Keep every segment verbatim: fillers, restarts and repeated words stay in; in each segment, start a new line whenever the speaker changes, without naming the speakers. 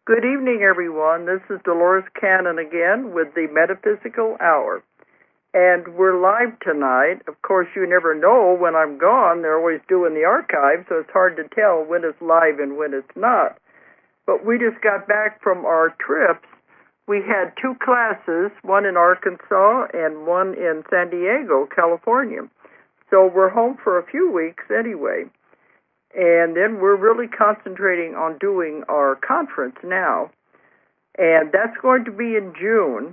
Good evening, everyone. This is Dolores Cannon again with the Metaphysical Hour. And we're live tonight. Of course, you never know when I'm gone. They're always doing the archive, so it's hard to tell when it's live and when it's not. But we just got back from our trips. We had two classes, one in Arkansas and one in San Diego, California. So we're home for a few weeks anyway. And then we're really concentrating on doing our conference now. And that's going to be in June.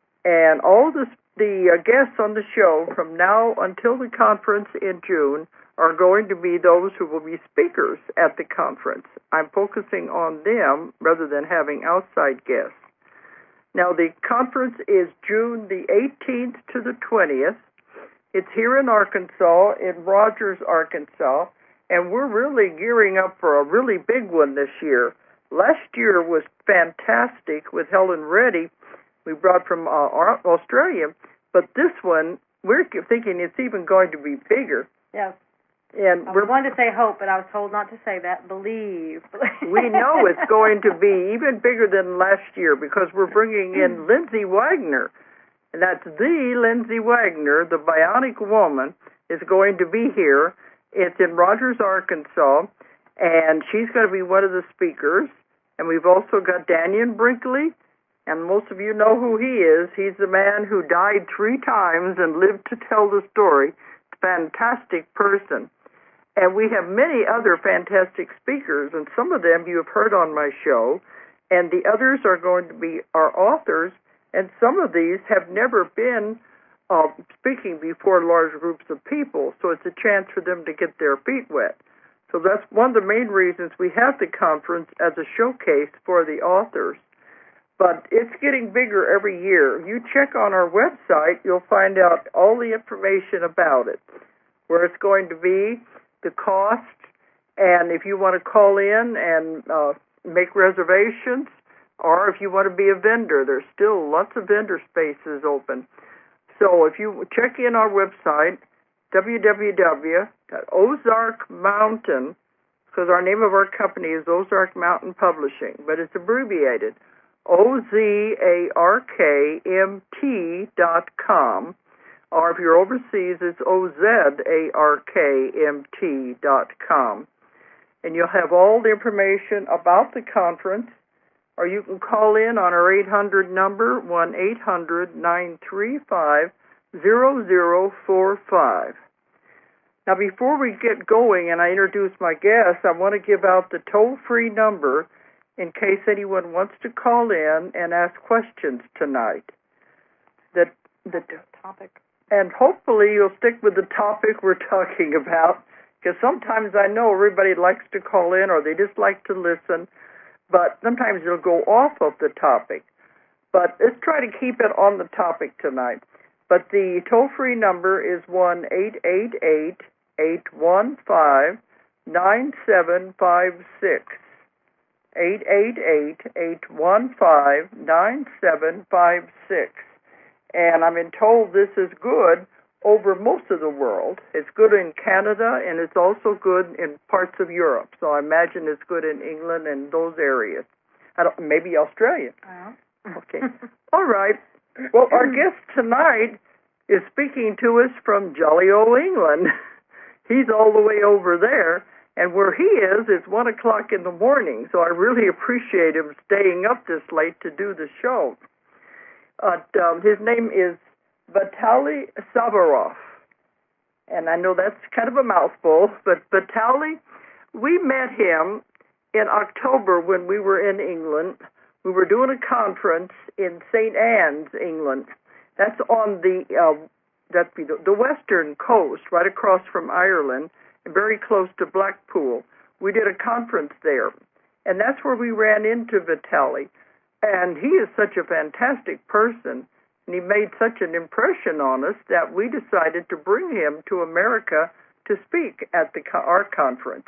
And all the, the uh, guests on the show from now until the conference in June are going to be those who will be speakers at the conference. I'm focusing on them rather than having outside guests. Now, the conference is June the eighteenth to the twentieth. It's here in Arkansas, in Rogers, Arkansas. And we're really gearing up for a really big one this year. Last year was fantastic with Helen Reddy, we brought from uh, Australia. But this one, we're thinking it's even going to be bigger.
Yes.
And
I
we're
wanted to say hope, but I was told not to say that. Believe.
We know it's going to be even bigger than last year because we're bringing in Lindsay Wagner. And that's the Lindsay Wagner, the Bionic Woman, is going to be here. It's in Rogers, Arkansas, and she's going to be one of the speakers. And we've also got Daniel Brinkley, and most of you know who he is. He's the man who died three times and lived to tell the story. Fantastic person. And we have many other fantastic speakers, and some of them you have heard on my show, and the others are going to be our authors, and some of these have never been Uh, speaking before large groups of people, so it's a chance for them to get their feet wet. So that's one of the main reasons we have the conference as a showcase for the authors. But it's getting bigger every year. You check on our website, you'll find out all the information about it, where it's going to be, the cost, and if you want to call in and uh, make reservations, or if you want to be a vendor, there's still lots of vendor spaces open. So if you check in our website, w w w dot ozark mountain, because our name of our company is Ozark Mountain Publishing, but it's abbreviated, O Z A R K M T dot com, or if you're overseas, it's O Z A R K M T dot com. And you'll have all the information about the conference, or you can call in on our eight hundred number, one eight hundred nine three five zero zero four five. Now, before we get going and I introduce my guests, I want to give out the toll-free number in case anyone wants to call in and ask questions tonight. That the
topic.
And hopefully you'll stick with the topic we're talking about, because sometimes I know everybody likes to call in or they just like to listen, but sometimes it'll go off of the topic. But let's try to keep it on the topic tonight. But the toll-free number is one eight eight eight, eight one five, nine seven five six. eight eight eight, eight one five, nine seven five six. And I've been told this is good over most of the world. It's good in Canada, and it's also good in parts of Europe. So I imagine it's good in England and those areas. I don't, maybe Australia.
Oh.
Okay. All right. Well, our guest tonight is speaking to us from jolly old England. He's all the way over there, and where he is, it's one o'clock in the morning, so I really appreciate him staying up this late to do the show. Uh, um, his name is Vitaly Savarov, and I know that's kind of a mouthful, but Vitaly, we met him in October when we were in England. We were doing a conference in Saint Anne's, England. That's on the uh, that's the, the western coast, right across from Ireland, and very close to Blackpool. We did a conference there, and that's where we ran into Vitaly. And he is such a fantastic person, and he made such an impression on us that we decided to bring him to America to speak at the our conference.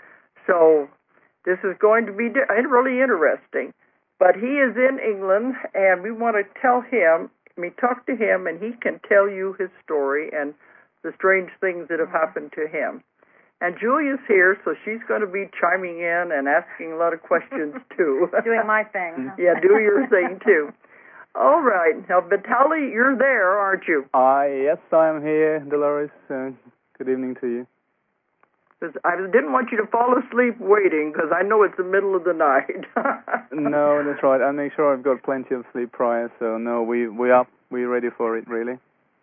So this is going to be really interesting. But he is in England, and we want to tell him, I mean, talk to him, and he can tell you his story and the strange things that have happened to him. And Julia's here, so she's going to be chiming in and asking a lot of questions, too.
Doing my thing.
Yeah, do your thing, too. All right. Now, Vitaly, you're there, aren't you?
Uh, yes, I'm here, Dolores. Uh, good evening to you.
'Cause I didn't want you to fall asleep waiting, because I know it's the middle of the night.
No, that's right. I make sure I've got plenty of sleep prior, so no, we, we're up. We're ready for it, really.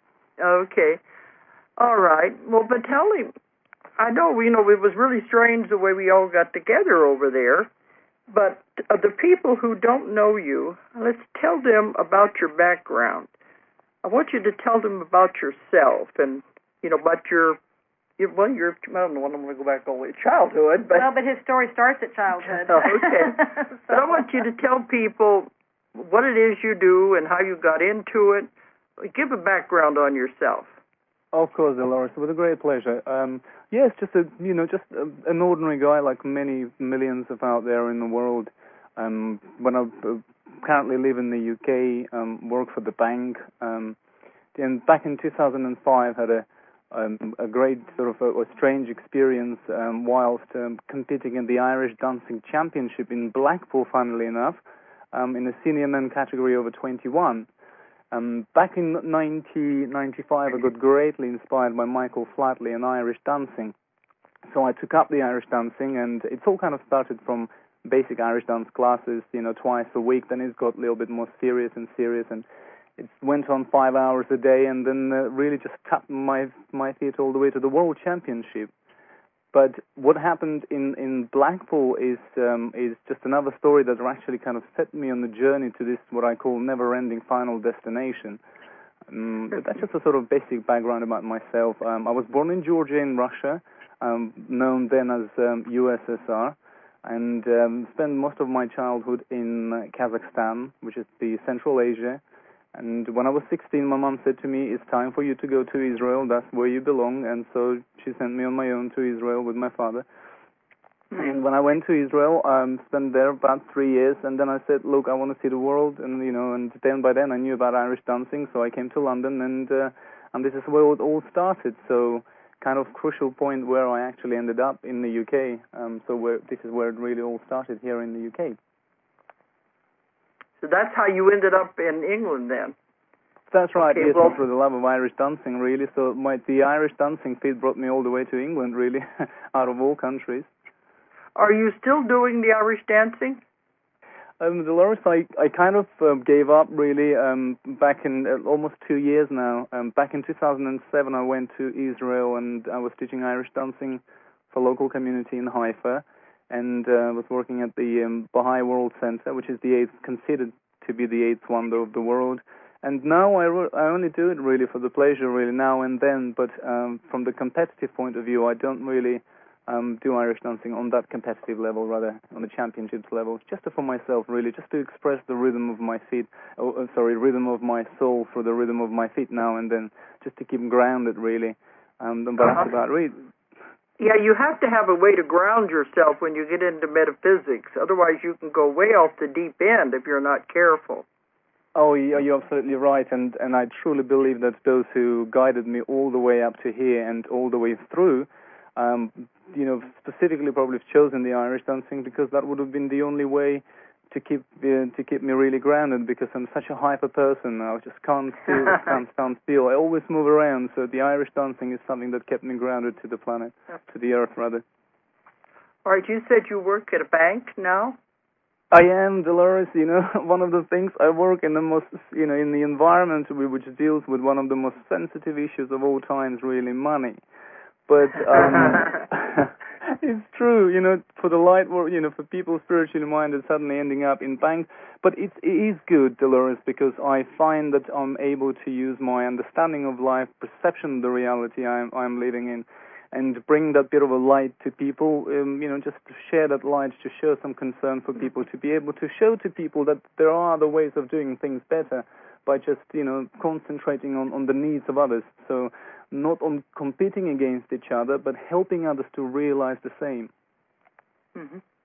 Okay. All right. Well, Vitaly, I know, you know, it was really strange the way we all got together over there, but uh, the people who don't know you, let's tell them about your background. I want you to tell them about yourself and, you know, about your, your well, your, I don't know, I'm going to go back all the way to childhood, but...
Well, but his story starts at childhood.
Oh, okay. So. But I want you to tell people what it is you do and how you got into it. Give a background on yourself.
Of course, Dolores, with a great pleasure. Um, yes, just a you know, just a, an ordinary guy like many millions of out there in the world. Um, when I uh, currently live in the U K, um, work for the bank, um, and back in two thousand five had a um, a great sort of a, a strange experience um, whilst um, competing in the Irish Dancing Championship in Blackpool, funnily enough, um, in the senior men category over twenty-one. Um, back in nineteen ninety-five, I got greatly inspired by Michael Flatley and Irish dancing. So I took up the Irish dancing, and it's all kind of started from basic Irish dance classes, you know, twice a week. Then it got a little bit more serious and serious, and it went on five hours a day, and then uh, really just tapped my my feet all the way to the World Championship. But what happened in, in Blackpool is um, is just another story that actually kind of set me on the journey to this, what I call never-ending final destination. Um, but that's just a sort of basic background about myself. Um, I was born in Georgia in Russia, um, known then as um, U S S R, and um, spent most of my childhood in uh, Kazakhstan, which is the Central Asia. And when I was sixteen, my mom said to me, it's time for you to go to Israel. That's where you belong. And so she sent me on my own to Israel with my father. And when I went to Israel, I um, spent there about three years. And then I said, look, I want to see the world. And, you know, and then by then I knew about Irish dancing. So I came to London, and uh, and this is where it all started. So kind of crucial point where I actually ended up in the U K. Um, so where, this is where it really all started, here in the U K.
So that's how you ended up in England then?
That's right,
Okay,
yes,
well,
through the love of Irish dancing, really. So my, the Irish dancing feet brought me all the way to England, really, out of all countries.
Are you still doing the Irish dancing?
Um, Dolores, I, I kind of uh, gave up, really, um, back in uh, almost two years now. Um, back in two thousand seven, I went to Israel, and I was teaching Irish dancing for local community in Haifa. And uh, was working at the um, Baha'i World Center, which is the eighth, considered to be the eighth wonder of the world. And now I, re- I only do it really for the pleasure, really, now and then. But um, from the competitive point of view, I don't really um, do Irish dancing on that competitive level, rather on the championships level. Just for myself, really, just to express the rhythm of my feet. Oh, sorry, rhythm of my soul through the rhythm of my feet now and then, just to keep grounded, really. Um, but
Uh-huh.
that's about it.
Yeah, you have to have a way to ground yourself when you get into metaphysics. Otherwise, you can go way off the deep end if you're not careful.
Oh, yeah, you're absolutely right, and, and I truly believe that those who guided me all the way up to here and all the way through, um, you know, specifically probably have chosen the Irish dancing, because that would have been the only way to keep uh, to keep me really grounded, because I'm such a hyper person. I just can't feel, can't stand still. I always move around, so the Irish dancing is something that kept me grounded to the planet, to the earth, rather.
All right, you said you work at a bank now?
I am, Dolores. You know, one of the things, I work in the most, you know, in the environment which deals with one of the most sensitive issues of all times, really, money. But um, it's true, you know, for the light work, you know, for people spiritually minded, suddenly ending up in banks. But it, it is good, Dolores, because I find that I'm able to use my understanding of life, perception of the reality I'm, I'm living in, and bring that bit of a light to people, um, you know, just to share that light, to show some concern for people, to be able to show to people that there are other ways of doing things better by just, you know, concentrating on, on the needs of others. So not on competing against each other, but helping others to realize the same.
Mm-hmm.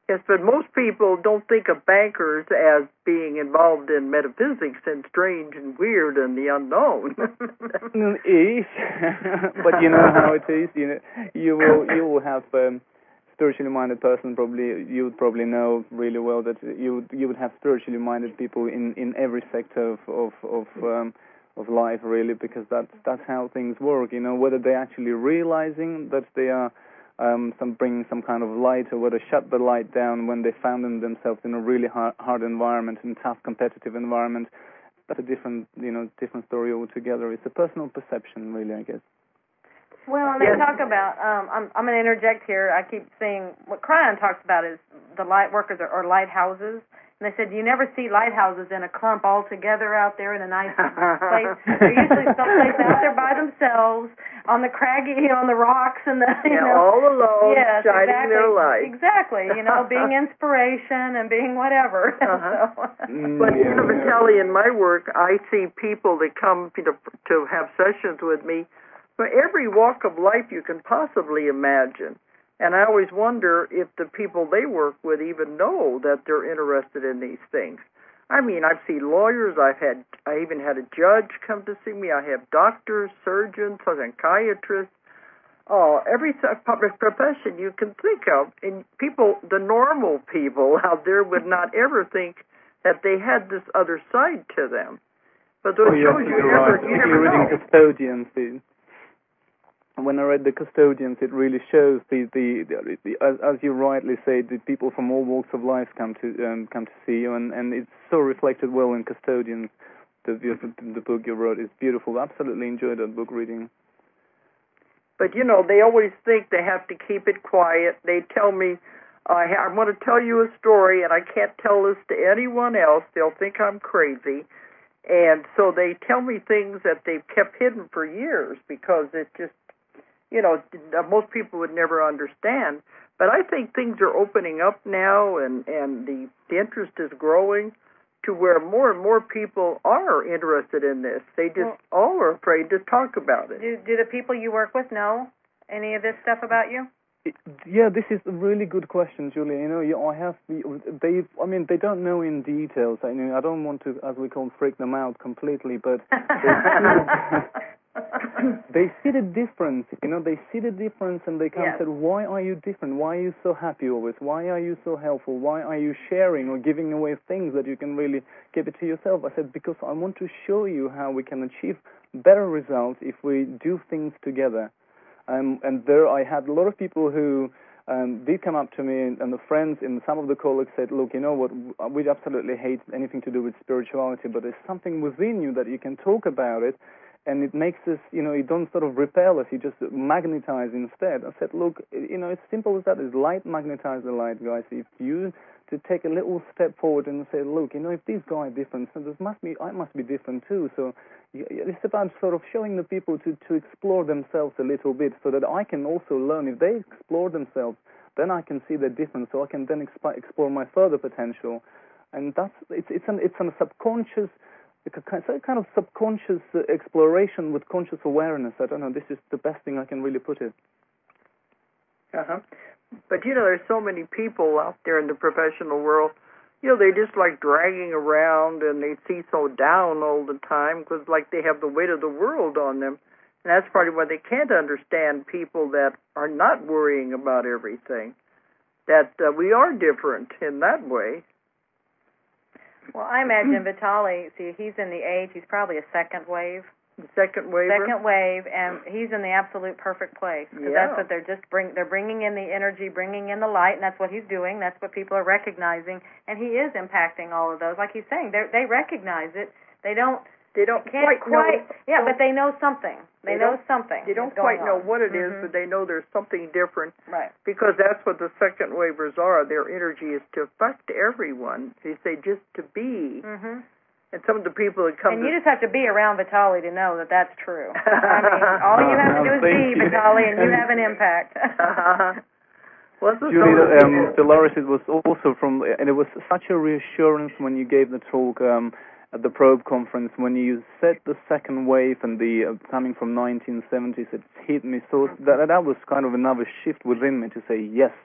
Yes, but most people don't think of bankers as being involved in metaphysics and strange and weird and the unknown.
It is, but you know how it is. You know, you will you will have um, spiritually minded person. Probably you would probably know really well that you would, you would have spiritually minded people in, in every sector of of of, um, of life, really, because that's that's how things work. You know, whether they're actually realizing that they are. Um, some bringing some kind of light, or whether shut the light down when they found themselves in a really hard, hard environment, in tough competitive environment. That's a different, you know, different story altogether. It's a personal perception, really, I guess.
Well, and they
Yes.
talk about, um, I'm, I'm going to interject here. I keep saying what Cryon talks about is the light workers or, or lighthouses. And they said you never see lighthouses in a clump all together out there in a nice place. They're usually someplace out there by themselves on the craggy, on the rocks, and the you
Yeah,
know,
all alone,
yes,
shining
exactly,
their light.
Exactly, you know, being inspiration and being whatever.
Uh-huh.
So,
Mm,
But
yeah,
you know,
yeah.
Vitaly, in my work, I see people that come you know, to have sessions with me for every walk of life you can possibly imagine. And I always wonder if the people they work with even know that they're interested in these things. I mean, I've seen lawyers. I've had, I even had a judge come to see me. I have doctors, surgeons, psychiatrists, oh, every public profession you can think of. And people, the normal people out there would not ever think that they had this other side to them. But those
Oh, you're
shows you
absolutely
never,
right.
you
If
never
you're reading
know.
Custodians, the, when I read the Custodians, it really shows the the, the, the as, as you rightly say, the people from all walks of life come to um, come to see you, and, and it's so reflected well in Custodians. The, the the book you wrote is beautiful. Absolutely enjoyed that book reading.
But, you know, they always think they have to keep it quiet. They tell me, I, ha- I want to tell you a story, and I can't tell this to anyone else. They'll think I'm crazy. And so they tell me things that they've kept hidden for years because it just, you know, most people would never understand. But I think things are opening up now, and, and the, the interest is growing to where more and more people are interested in this. They just
Well,
all are afraid to talk about it.
do, do the people you work with know any of this stuff about you?
It, yeah, this is a really good question, Julia. You know, you, I have they. I mean, they don't know in details. I mean, I don't want to, as we call, freak them out completely, but they see the difference. You know, they see the difference, and they come
Yes.
and say, "Why are you different? Why are you so happy always? Why are you so helpful? Why are you sharing or giving away things that you can really keep it to yourself?" I said, "Because I want to show you how we can achieve better results if we do things together." Um, and there I had a lot of people who um, did come up to me, and, and the friends and some of the colleagues said, "Look, you know what, we absolutely hate anything to do with spirituality, but there's something within you that you can talk about it, and it makes us, you know, you don't sort of repel us, you just magnetize instead." I said, "Look, you know, it's simple as that. It's light magnetize the light, guys. If you to take a little step forward and say, look, you know, if these guys are different, so this must be, I must be different too. So it's about sort of showing the people to, to explore themselves a little bit so that I can also learn. If they explore themselves, then I can see the difference, so I can then exp- explore my further potential. And that's, it's, it's an, it's a subconscious, it's a kind of subconscious exploration with conscious awareness. I don't know, this is the best thing I can really put it.
Uh-huh. But, you know, there's so many people out there in the professional world, you know, they just like dragging around and they see so down all the time because, like, they have the weight of the world on them. And that's probably why they can't understand people that are not worrying about everything, that uh, we are different in that way.
Well, I imagine Vitaly, see, he's in the age, he's probably a second wave.
The second wave.
Second wave, and he's in the absolute perfect place because
Yeah.
that's what they're just bring. They're bringing in the energy, bringing in the light, and that's what he's doing. That's what people are recognizing, and he is impacting all of those. Like he's saying, they they recognize it. They don't.
They don't
can't
quite,
quite
know.
yeah, but they know something. They,
They
know
don't-
something.
They don't
is going
quite know
on.
what it is,
Mhm.
but they know there's something different.
Right.
Because that's what the second wavers are. Their energy is to affect everyone. They say just to be.
Mhm.
And some of the people that come
And
to
you just have to be around Vitaly to know that that's true. I mean, all you have to do is
Thank
be
you.
Vitaly, and you have an impact.
well, this is
Julie,
some of the
um,
people-
Dolores, it was also from, and it was such a reassurance when you gave the talk um, at the Probe conference, when you said the second wave and the uh, coming from nineteen seventies, it hit me so that that was kind of another shift within me to say yes.
Uh-huh.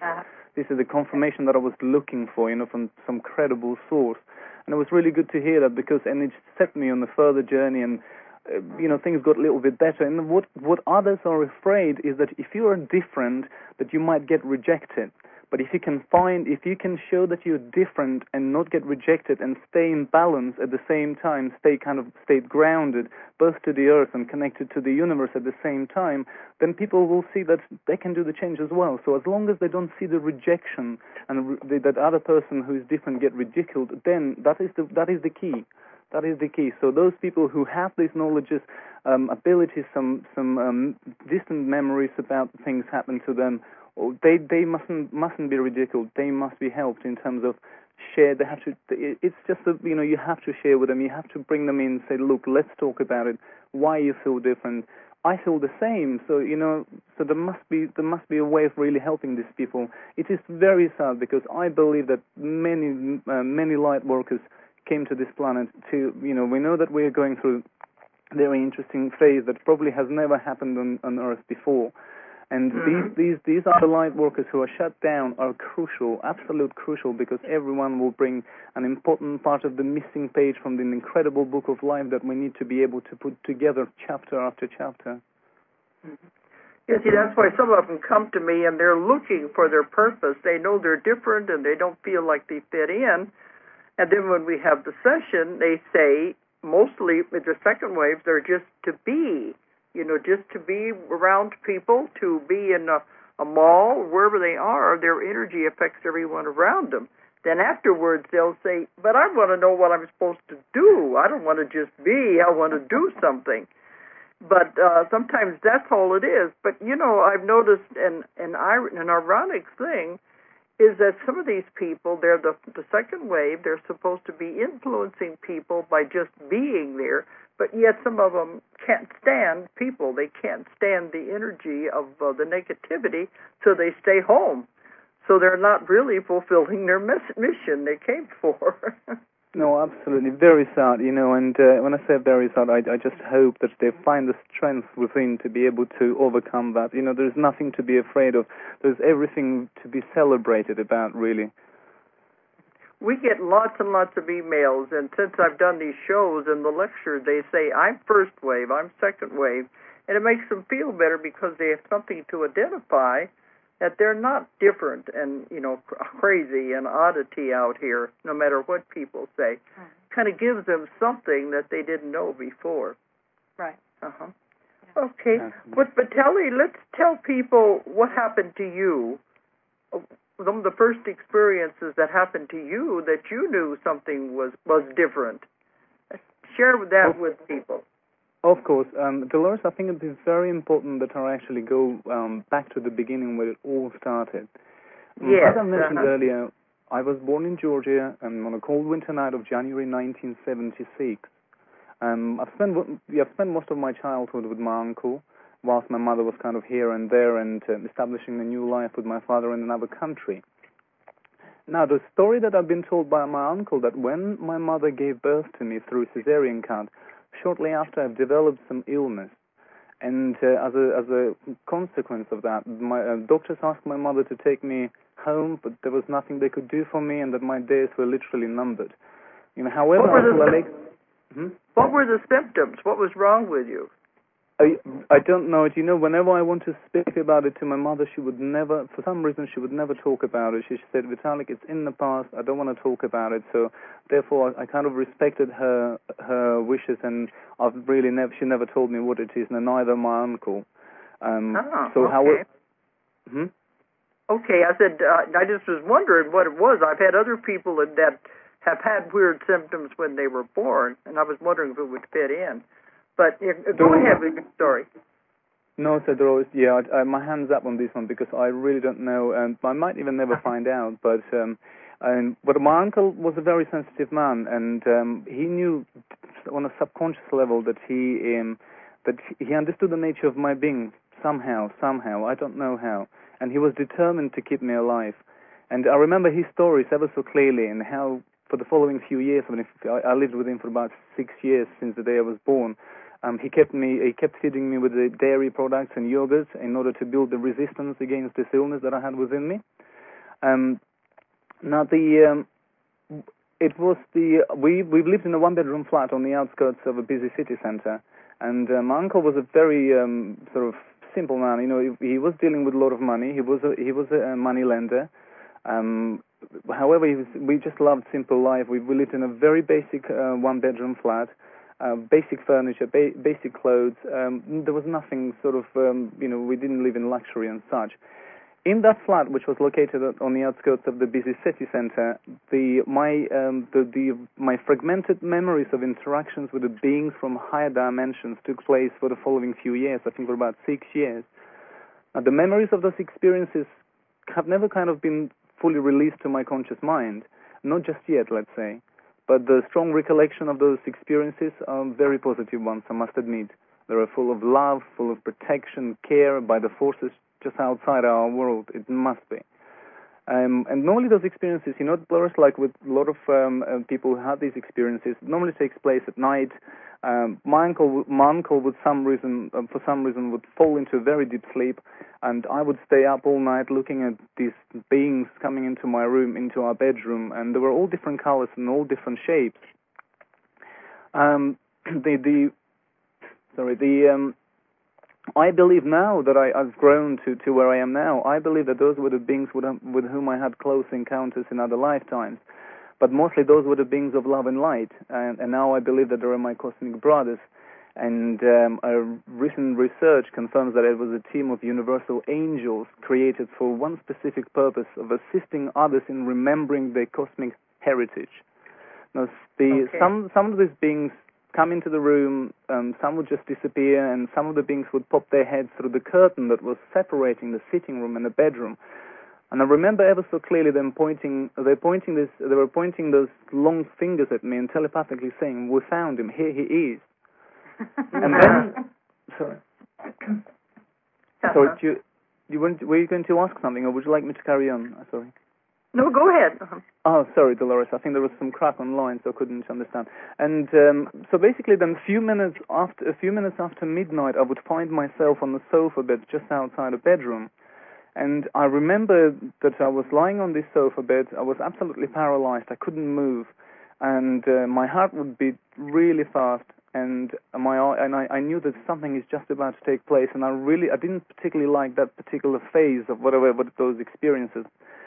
this is the confirmation that I was looking for, you know, from some credible source. And it was really good to hear that, because, and it set me on a further journey, and, uh, you know, things got a little bit better. And what, what others are afraid is that if you are different, that you might get rejected. But if you can find, if you can show that you're different and not get rejected and stay in balance at the same time, stay kind of, stay grounded, both to the earth and connected to the universe at the same time, then people will see that they can do the change as well. So as long as they don't see the rejection and re- that other person who is different get ridiculed, then that is the, that is the key. That is the key. So those people who have these knowledges, um, abilities, some, some um, distant memories about things happen to them, They they mustn't mustn't be ridiculed. They must be helped in terms of share. They have to. It's just that, you know, you have to share with them. You have to bring them in and say, look, let's talk about it. Why you feel different? I feel the same. So, you know, so there must be there must be a way of really helping these people. It is very sad, because I believe that many uh, many light workers came to this planet to, you know, we know that we are going through a very interesting phase that probably has never happened on, on Earth before. And
Mm-hmm.
these, these, these are the light workers who are shut down, are crucial, absolute crucial, because everyone will bring an important part of the missing page from the incredible book of life that we need to be able to put together chapter after chapter.
Mm-hmm. Yeah, see, that's why some of them come to me and they're looking for their purpose. They know they're different and they don't feel like they fit in. And then when we have the session, they say, mostly with the second wave, they're just to be. You know, just to be around people, to be in a, a mall, wherever they are, their energy affects everyone around them. Then afterwards they'll say, but I want to know what I'm supposed to do. I don't want to just be. I want to do something. But uh, sometimes that's all it is. But, you know, I've noticed an, an, an ironic thing is that some of these people, they're the, the second wave, they're supposed to be influencing people by just being there, but yet some of them can't stand people. They can't stand the energy of uh, the negativity, so they stay home. So they're not really fulfilling their miss- mission they came for.
No, absolutely. Very sad, you know, and uh, when I say very sad, I, I just hope that they find the strength within to be able to overcome that. You know, there's nothing to be afraid of. There's everything to be celebrated about, really.
We get lots and lots of emails, and since I've done these shows and the lectures, they say, I'm first wave, I'm second wave, and it makes them feel better because they have something to identify, that they're not different and, you know, crazy and oddity out here, no matter what people say.
Mm.
Kind of gives them something that they didn't know before.
Right.
Uh-huh. Yeah. Okay.
Yeah.
But, but Telly, let's tell people what happened to you. Some of the first experiences that happened to you that you knew something was, was different. Share that with people.
Of course. Um, Dolores, I think it is very important that I actually go um, back to the beginning where it all started. Um,
Yes.
As I mentioned
uh-huh.
earlier, I was born in Georgia um, on a cold winter night of January nineteen seventy-six. Um, I've, spent, I've spent most of my childhood with my uncle, whilst my mother was kind of here and there and uh, establishing a new life with my father in another country. Now, the story that I've been told by my uncle, that when my mother gave birth to me through cesarean cut, shortly after I've developed some illness, and uh, as a as a consequence of that, my uh, doctors asked my mother to take me home, but there was nothing they could do for me, and that my days were literally numbered. You know, however,
What were the-
until I make, hmm?
What were the symptoms? What was wrong with you?
I, I don't know it. You know, whenever I want to speak about it to my mother, she would never, for some reason, she would never talk about it. She said, Vitalik, it's in the past. I don't want to talk about it. So, therefore, I kind of respected her her wishes, and I've really never, she never told me what it is, and neither my uncle. Um,
Oh,
so
okay.
how it, hmm?
Okay, I said, uh, I just was wondering what it was. I've had other people that, that have had weird symptoms when they were born, and I was wondering if it would fit in. But uh, go ahead with your story.
No, said Rose. Yeah, I, I, my hand's up on this one because I really don't know, and I might even never find out. But um, and but my uncle was a very sensitive man, and um, he knew on a subconscious level that he um, that he understood the nature of my being somehow, somehow. I don't know how, and he was determined to keep me alive. And I remember his stories ever so clearly, and how for the following few years, I mean, I, I lived with him for about six years since the day I was born. Um, he kept me, he kept feeding me with the dairy products and yogurts in order to build the resistance against this illness that I had within me. Um, now the um, it was the we we lived in a one-bedroom flat on the outskirts of a busy city center, and uh, my uncle was a very um, sort of simple man. You know, he, he was dealing with a lot of money. He was a, he was a money lender. Um, however, he was, we just loved simple life. We, we lived in a very basic uh, one-bedroom flat, uh, basic furniture, ba- basic clothes. Um, there was nothing sort of, um, you know, we didn't live in luxury and such. In that flat, which was located on the outskirts of the busy city center, the my um, the, the my fragmented memories of interactions with the beings from higher dimensions took place for the following few years. I think for about six years. Now, the memories of those experiences have never kind of been fully released to my conscious mind, not just yet, let's say. But the strong recollection of those experiences are very positive ones, I must admit. They are full of love, full of protection, care by the forces just outside our world. It must be. Um, and normally those experiences, you know, Dolores, like with a lot of um, uh, people who have these experiences, normally takes place at night. Um, my uncle, my uncle, would some reason, uh, for some reason, would fall into a very deep sleep, and I would stay up all night looking at these beings coming into my room, into our bedroom, and they were all different colors and all different shapes. Um, the the sorry the um, I believe now that I, I've grown to, to where I am now, I believe that those were the beings with, with whom I had close encounters in other lifetimes. But mostly those were the beings of love and light. And, and now I believe that they are my cosmic brothers. And um, a recent research confirms that it was a team of universal angels created for one specific purpose of assisting others in remembering their cosmic heritage. Now, the,
okay.
some, some of these beings come into the room, um, some would just disappear, and some of the beings would pop their heads through the curtain that was separating the sitting room and the bedroom. And I remember ever so clearly them pointing, they pointing this, they were pointing those long fingers at me and telepathically saying, "We found him, here he is." And then, sorry, sorry, do you, you weren't, were you going to ask something, or would you like me to carry on? Uh, sorry.
No, go ahead. Uh-huh.
Oh, sorry, Dolores. I think there was some crack on line, so I couldn't understand. And um, so basically, then a few minutes after a few minutes after midnight, I would find myself on the sofa bed just outside a bedroom. And I remember that I was lying on this sofa bed. I was absolutely paralyzed. I couldn't move, and uh, my heart would beat really fast. And my and I, I knew that something is just about to take place. And I really, I didn't particularly like that particular phase of whatever what those experiences.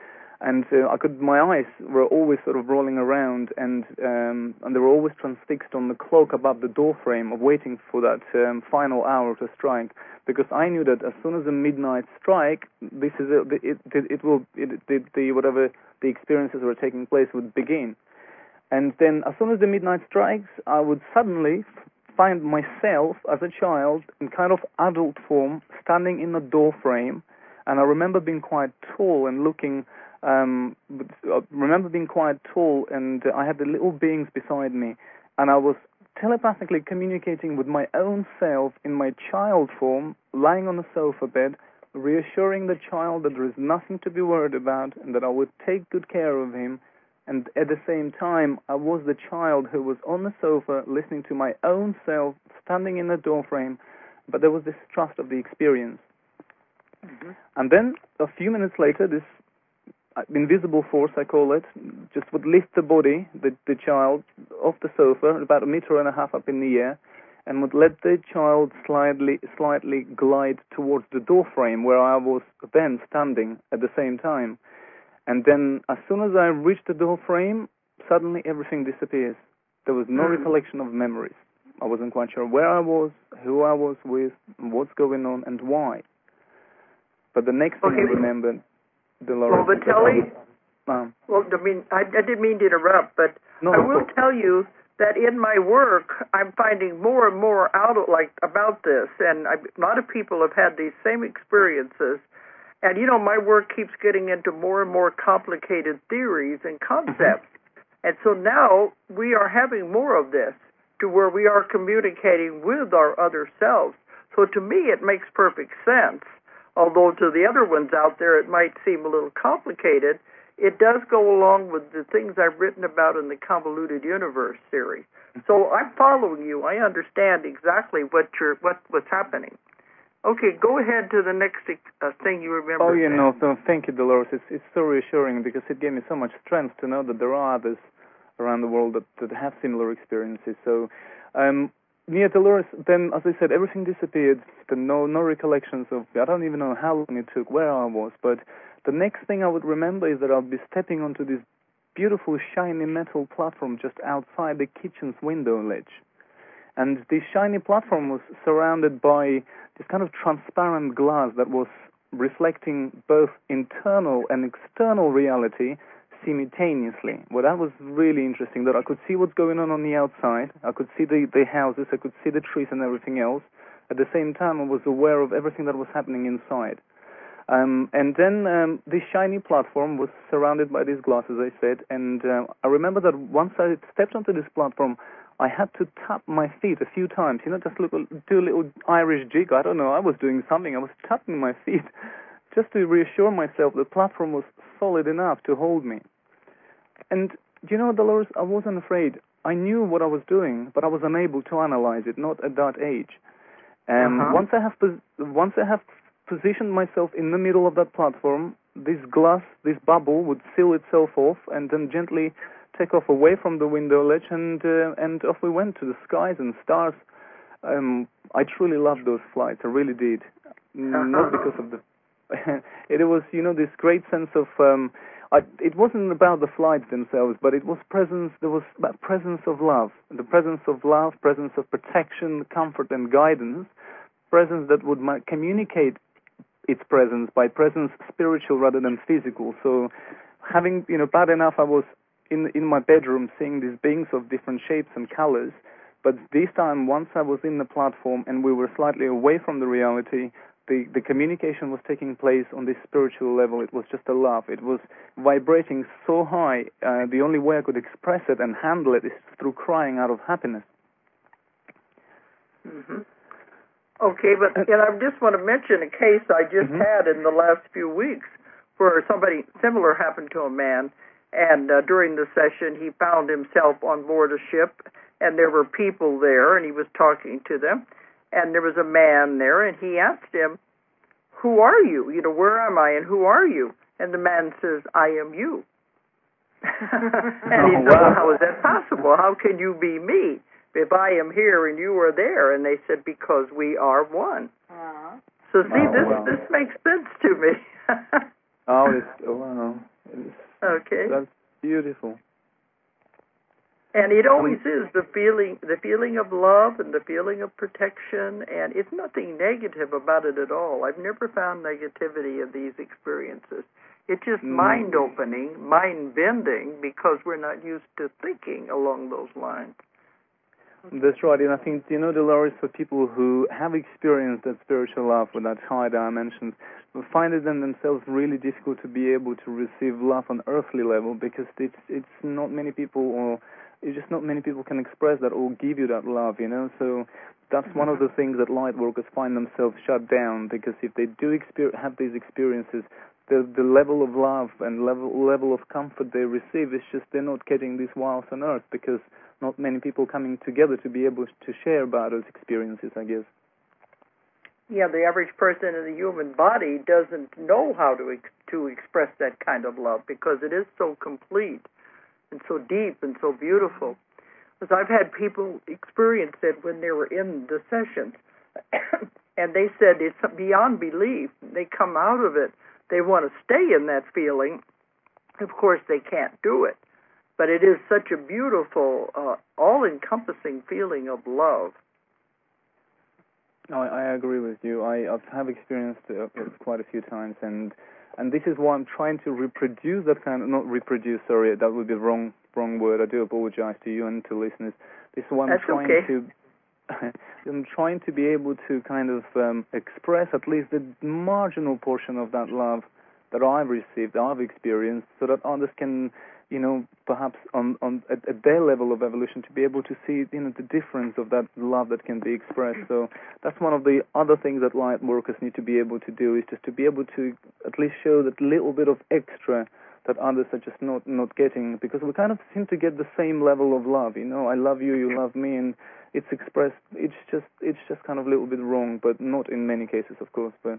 And uh, I could, my eyes were always sort of rolling around, and um, and they were always transfixed on the clock above the door frame, of waiting for that um, final hour to strike. Because I knew that as soon as the midnight strike, this is a, it, it, it will it, it, the whatever the experiences were taking place would begin. And then as soon as the midnight strikes, I would suddenly find myself as a child in kind of adult form, standing in the door frame, and I remember being quite tall and looking. Um, I remember being quite tall, and uh, I had the little beings beside me, and I was telepathically communicating with my own self in my child form, lying on the sofa bed, reassuring the child that there is nothing to be worried about, and that I would take good care of him. And at the same time, I was the child who was on the sofa, listening to my own self, standing in the doorframe, but there was this trust of the experience. Mm-hmm. And then, a few minutes later, this invisible force, I call it, just would lift the body, the, the child, off the sofa, about a meter and a half up in the air, and would let the child slightly, slightly glide towards the door frame where I was then standing at the same time. And then, as soon as I reached the door frame, suddenly everything disappears. There was no mm. recollection of memories. I wasn't quite sure where I was, who I was with, what's going on, and why. But the next thing
okay.
I remembered,
Dolores. Well, but Telly,
um,
well, I mean, I, I didn't mean to interrupt, but
no,
I will tell you that in my work, I'm finding more and more out of, like about this, and I, a lot of people have had these same experiences. And, you know, my work keeps getting into more and more complicated theories and concepts. Mm-hmm. And so now we are having more of this to where we are communicating with our other selves. So to me, it makes perfect sense. Although to the other ones out there, it might seem a little complicated. It does go along with the things I've written about in the Convoluted Universe series. So I'm following you. I understand exactly what you're, what, what's happening. Okay, go ahead to the next uh, thing you remember.
Oh, you know, so thank you, Dolores. It's it's so reassuring because it gave me so much strength to know that there are others around the world that, that have similar experiences. So, um, yeah, Dolores, then, as I said, everything disappeared. The no, no recollections of, I don't even know how long it took, where I was, but the next thing I would remember is that I'll be stepping onto this beautiful, shiny metal platform just outside the kitchen's window ledge. And this shiny platform was surrounded by this kind of transparent glass that was reflecting both internal and external reality simultaneously. Well, that was really interesting, that I could see what's going on on the outside. I could see the, the houses, I could see the trees and everything else. At the same time, I was aware of everything that was happening inside. Um, and then um, this shiny platform was surrounded by this glass, as I said, and uh, I remember that once I stepped onto this platform, I had to tap my feet a few times, you know, just look, do a little Irish jig. I don't know, I was doing something. I was tapping my feet just to reassure myself the platform was solid enough to hold me. And, you know, Dolores, I wasn't afraid. I knew what I was doing, but I was unable to analyze it, not at that age. And
uh-huh.
once I have pos- once I have positioned myself in the middle of that platform, this glass, this bubble would seal itself off and then gently take off away from the window ledge, and uh, and off we went to the skies and stars. Um, I truly loved those flights. I really did. Uh-huh. Not because of the... it was, you know, this great sense of... Um, I, it wasn't about the flights themselves, but it was presence. There was that presence of love. The presence of love, presence of protection, comfort and guidance, presence that would communicate its presence by presence spiritual rather than physical. So having, you know, bad enough I was in in my bedroom seeing these beings of different shapes and colors, but this time once I was in the platform and we were slightly away from the reality, the, the communication was taking place on this spiritual level. It was just a love. It was vibrating so high, uh, the only way I could express it and handle it is through crying out of happiness.
Mm-hmm. Okay, but you know, I just want to mention a case I just
mm-hmm.
had in the last few weeks where somebody similar happened to a man, and uh, during the session he found himself on board a ship, and there were people there, and he was talking to them, and there was a man there, and he asked him, "Who are you? You know, where am I, and who are you?" And the man says, "I am you." And he
oh,
said,
wow.
well, "How is that possible? How can you be me if I am here and you are there?" And they said, "Because we are one."
Uh-huh.
So see,
oh,
this
wow.
this makes sense to me.
oh, it's, oh, wow. It's,
okay.
That's beautiful.
And it always is the feeling, the feeling of love and the feeling of protection, and it's nothing negative about it at all. I've never found negativity of these experiences. It's just mm. mind-opening, mind-bending, because we're not used to thinking along those lines.
That's right, and I think, you know, Dolores, for people who have experienced that spiritual love with that high dimensions, will find it in themselves really difficult to be able to receive love on earthly level, because it's it's not many people, or it's just not many people can express that or give you that love, you know. So that's one of the things that light workers find themselves shut down, because if they do exper- have these experiences, the the level of love and level level of comfort they receive is just they're not getting these wows on earth, because not many people coming together to be able to share about those experiences, I guess.
Yeah, the average person in the human body doesn't know how to ex- to express that kind of love, because it is so complete and so deep and so beautiful. Because I've had people experience it when they were in the sessions, and they said it's beyond belief. They come out of it. They want to stay in that feeling. Of course, they can't do it. But it is such a beautiful, uh, all-encompassing feeling of love.
I, I agree with you. I I've have experienced it quite a few times, and and this is why I'm trying to reproduce that kind of, not reproduce, sorry, that would be the wrong, wrong word. I do apologize to you and to listeners. This is why I'm
That's
trying
okay.
to... I'm trying to be able to kind of um, express at least the marginal portion of that love that I've received, that I've experienced, so that others can, you know, perhaps on, on at, at their level of evolution, to be able to see, you know, the difference of that love that can be expressed. So that's one of the other things that light workers need to be able to do, is just to be able to at least show that little bit of extra that others are just not, not getting, because we kind of seem to get the same level of love, you know, I love you, you love me, and it's expressed. It's just it's just kind of a little bit wrong, but not in many cases, of course. But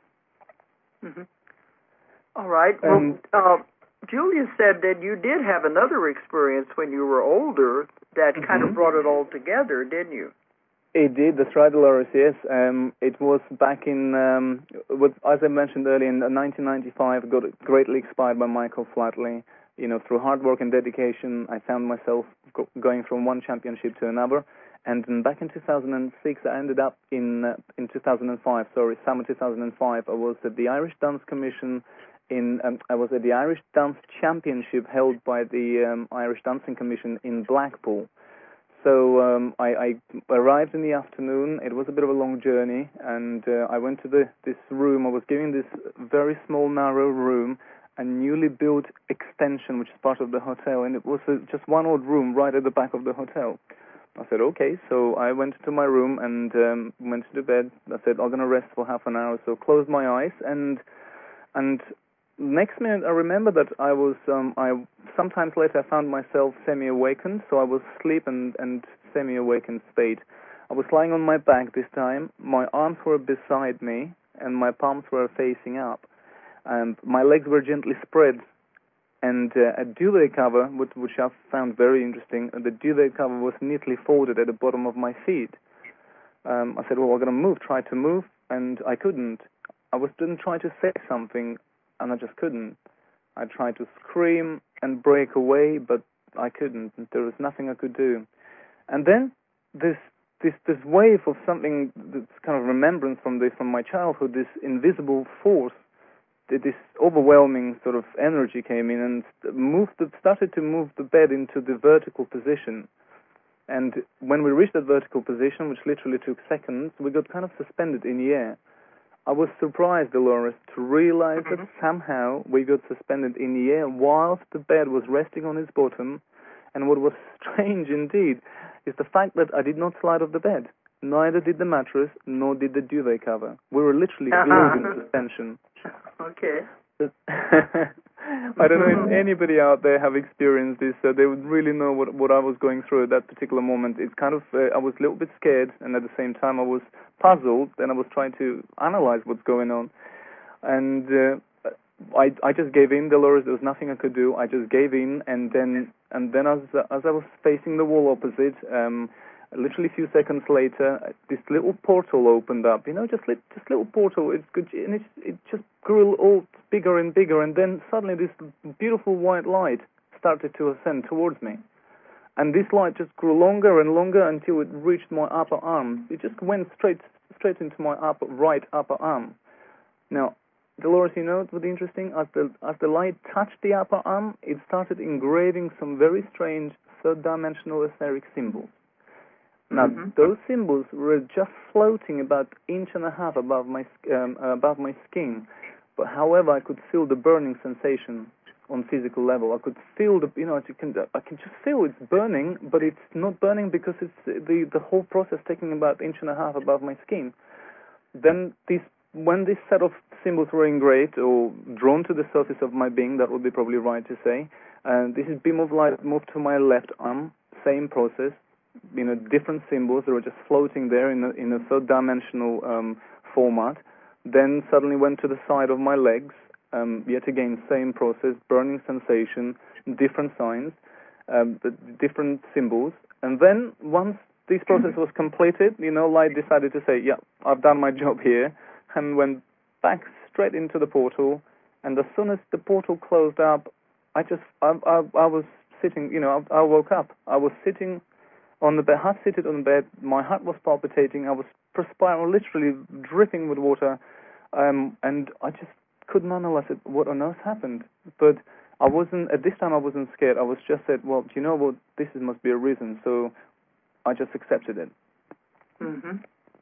mm-hmm. All right.
Um,
well, uh, Julia said that you did have another experience when you were older that mm-hmm. kind of brought it all together, didn't you?
It did. That's right, Dolores. Yes. Um, it was back in, um, with, as I mentioned earlier, in nineteen ninety-five. Got greatly inspired by Michael Flatley. You know, through hard work and dedication, I found myself go- going from one championship to another. And then back in two thousand six, I ended up in uh, in two thousand five. Sorry, summer two thousand five. I was at the Irish Dance Commission. In um, I was at the Irish Dance Championship held by the um, Irish Dancing Commission in Blackpool. So um, I, I arrived in the afternoon. It was a bit of a long journey, and uh, I went to the this room. I was given this very small, narrow room, a newly built extension, which is part of the hotel, and it was a, just one old room right at the back of the hotel. I said, okay. So I went to my room and um, went to the bed. I said, I'm going to rest for half an hour. So closed my eyes, and and next minute I remember that I was, um, I sometimes later I found myself semi-awakened, so I was asleep and, and semi-awakened state. I was lying on my back this time. My arms were beside me, and my palms were facing up. And my legs were gently spread, and uh, a duvet cover, which, which I found very interesting, the duvet cover was neatly folded at the bottom of my feet. Um, I said, well, I'm going to move, try to move, and I couldn't. I was didn't try to say something, and I just couldn't. I tried to scream and break away, but I couldn't. There was nothing I could do. And then this this this wave of something that's kind of remembrance from the from my childhood, this invisible force, this overwhelming sort of energy came in and moved the, started to move the bed into the vertical position. And when we reached that vertical position, which literally took seconds, we got kind of suspended in the air. I was surprised, Dolores, to realize mm-hmm. that somehow we got suspended in the air whilst the bed was resting on its bottom. And what was strange indeed is the fact that I did not slide off the bed. Neither did the mattress, nor did the duvet cover. We were literally
uh-huh.
glued in suspension.
Okay.
I don't know if anybody out there have experienced this, so they would really know what what I was going through at that particular moment. It's kind of, uh, I was a little bit scared, and at the same time I was puzzled, and I was trying to analyze what's going on. And uh, I I just gave in, Dolores. There was nothing I could do. I just gave in, and then and then as as I was facing the wall opposite, um, literally a few seconds later, this little portal opened up. You know, just li- just little portal. It's good, and it it just grew all bigger and bigger, and then suddenly this beautiful white light started to ascend towards me, and this light just grew longer and longer until it reached my upper arm. It just went straight straight into my upper right upper arm. Now, Dolores, you know what's interesting? As the as the light touched the upper arm, it started engraving some very strange third-dimensional etheric symbols. Now, mm-hmm. those symbols were just floating about an inch and a half above my um, above my skin, but however, I could feel the burning sensation on physical level. I could feel the, you know, I can I can just feel it's burning, but it's not burning because it's the the whole process taking about an inch and a half above my skin. Then these, when this set of symbols were engraved or drawn to the surface of my being, that would be probably right to say, and this beam of light moved to my left arm. Same process. You know, different symbols that were just floating there in a, in a third-dimensional um, format. Then suddenly went to the side of my legs. Um, yet again, same process, burning sensation, different signs, um, different symbols. And then once this process was completed, you know, light decided to say, yeah, I've done my job here, and went back straight into the portal. And as soon as the portal closed up, I just, I, I, I was sitting, you know, I, I woke up. I was sitting on the bed, half seated on the bed. My heart was palpitating. I was perspiring, literally dripping with water, um, and I just couldn't analyze it. What on earth happened? But I wasn't at this time. I wasn't scared. I was just said, well, do you know what? This is, must be a reason. So I just accepted it.
Mm-hmm.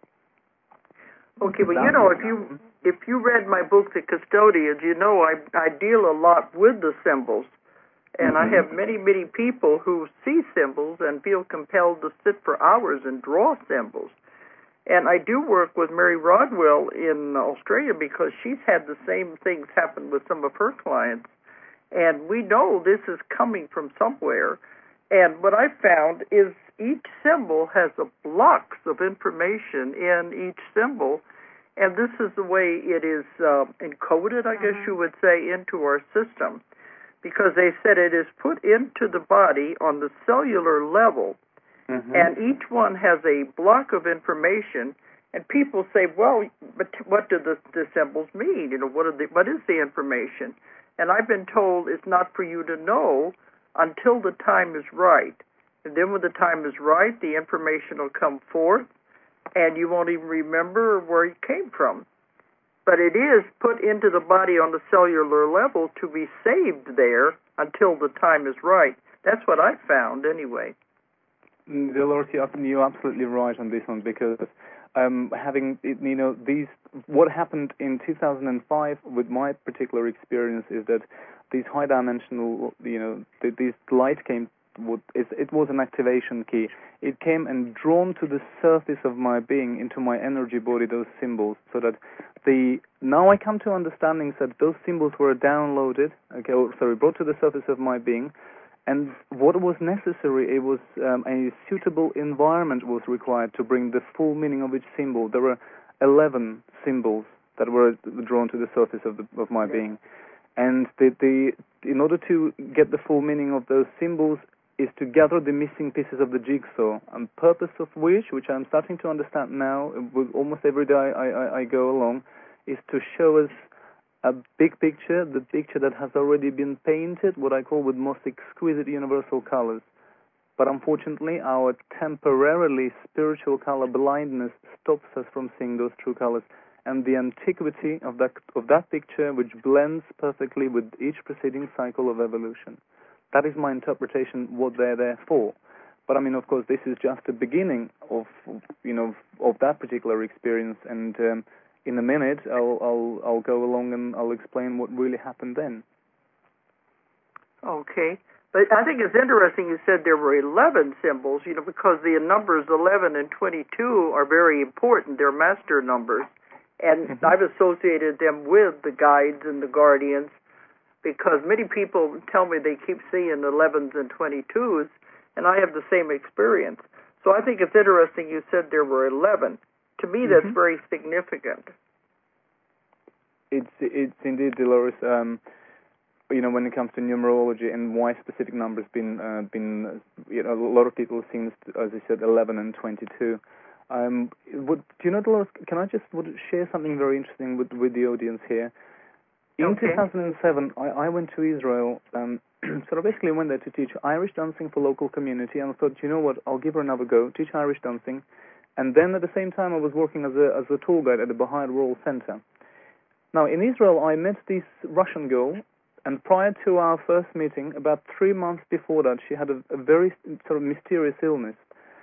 Okay, well, you know, if you if you read my book, The Custodians, you know I I deal a lot with the symbols. And I have many, many people who see symbols and feel compelled to sit for hours and draw symbols. And I do work with Mary Rodwell in Australia because she's had the same things happen with some of her clients. And we know this is coming from somewhere. And what I found is each symbol has a blocks of information in each symbol, and this is the way it is uh, encoded, I guess you would say, into our system, because they said it is put into the body on the cellular level, mm-hmm. and each one has a block of information. And people say, well, but what do the, the symbols mean? You know, what are the, what is the information? And I've been told it's not for you to know until the time is right. And then when the time is right, the information will come forth, and you won't even remember where it came from. But it is put into the body on the cellular level to be saved there until the time is right. That's what I found, anyway.
Dolores, you're absolutely right on this one, because um, having, you know, these, what happened in two thousand five with my particular experience is that these high-dimensional, you know, th- these light came, with, it, it was an activation key. It came and drawn to the surface of my being, into my energy body, those symbols, so that the, now I come to understanding that those symbols were downloaded, okay, or, sorry, brought to the surface of my being, and what was necessary, it was um, a suitable environment was required to bring the full meaning of each symbol. There were eleven symbols that were drawn to the surface of, the, of my being. And the, the, in order to get the full meaning of those symbols is to gather the missing pieces of the jigsaw, and purpose of which, which I'm starting to understand now, with almost every day I, I, I go along, is to show us a big picture, the picture that has already been painted, what I call with most exquisite universal colors. But unfortunately, our temporarily spiritual color blindness stops us from seeing those true colors. And the antiquity of that of that picture, which blends perfectly with each preceding cycle of evolution. That is my interpretation, what they're there for. But I mean, of course, this is just the beginning of, you know, of that particular experience. And um, in a minute, I'll, I'll I'll go along and I'll explain what really happened then.
Okay. But I think it's interesting you said there were eleven symbols, you know, because the numbers eleven and twenty-two are very important. They're master numbers. And mm-hmm. I've associated them with the guides and the guardians, because many people tell me they keep seeing elevens and twenty-twos, and I have the same experience. So I think it's interesting you said there were eleven. To me, mm-hmm. that's very significant.
It's it's indeed, Dolores. Um, you know, when it comes to numerology and why specific numbers been uh, been, you know, a lot of people seem, as I said, eleven and twenty-two. Um, would, do you know, Dolores, can I just would share something very interesting with, with the audience here? In
okay.
two thousand seven, I, I went to Israel, um, so I basically went there to teach Irish dancing for local community, and I thought, you know what, I'll give her another go, teach Irish dancing. And then at the same time, I was working as a, as a tour guide at the Baha'i Rural Center. Now, in Israel, I met this Russian girl, and prior to our first meeting, about three months before that, she had a, a very sort of mysterious illness.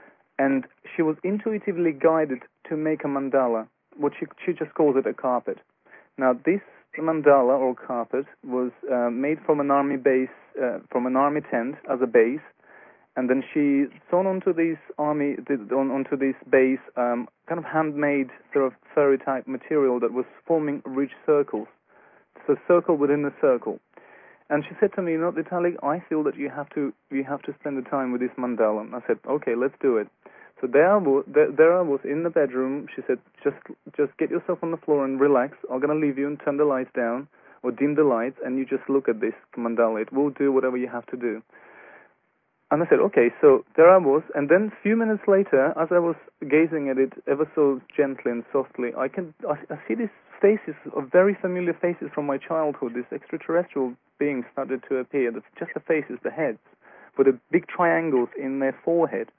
And she was intuitively guided to make a mandala, what she, she just calls it a carpet. Now, this mandala or carpet was uh, made from an army base, uh, from an army tent as a base, and then she sewn onto this army, on, onto this base, um, kind of handmade sort of furry type material that was forming rich circles. So circle within a circle. And she said to me, you know, Vitalik, I feel that you have to you have to spend the time with this mandala. And I said, okay, let's do it. So there I was, there, there I was in the bedroom. She said, just just get yourself on the floor and relax. I'm going to leave you and turn the lights down or dim the lights, and you just look at this mandala. It will do whatever you have to do. And I said, okay, so there I was. And then a few minutes later, as I was gazing at it ever so gently and softly, I can I, I see these faces, of very familiar faces from my childhood. These extraterrestrial beings started to appear. That's just the faces, the heads, with the big triangles in their forehead.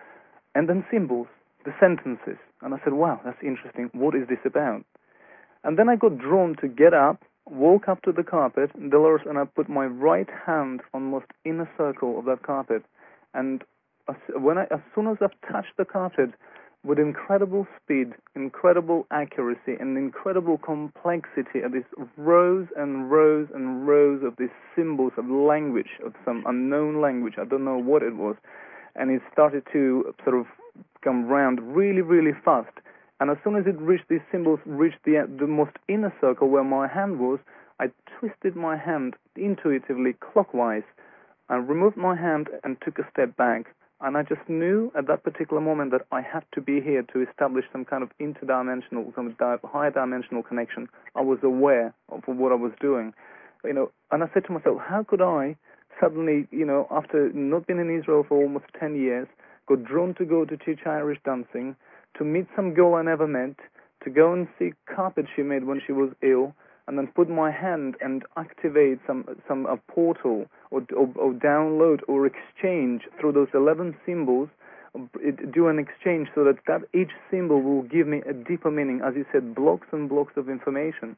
And then symbols, the sentences. And I said, wow, that's interesting. What is this about? And then I got drawn to get up, walk up to the carpet, Dolores, and I put my right hand on the most inner circle of that carpet. And as, when I, as soon as I touched the carpet, with incredible speed, incredible accuracy, and incredible complexity, of these rows and rows and rows of these symbols of language, of some unknown language, I don't know what it was, and it started to sort of come round really, really fast. And as soon as it reached, these symbols reached the, the most inner circle where my hand was, I twisted my hand intuitively clockwise. I removed my hand and took a step back. And I just knew at that particular moment that I had to be here to establish some kind of interdimensional, some di- higher dimensional connection. I was aware of what I was doing, you know. And I said to myself, how could I suddenly, you know, after not being in Israel for almost ten years, got drawn to go to teach Irish dancing, to meet some girl I never met, to go and see carpet she made when she was ill, and then put my hand and activate some some a portal or, or, or download or exchange through those eleven symbols, it, do an exchange so that, that each symbol will give me a deeper meaning, as you said, blocks and blocks of information.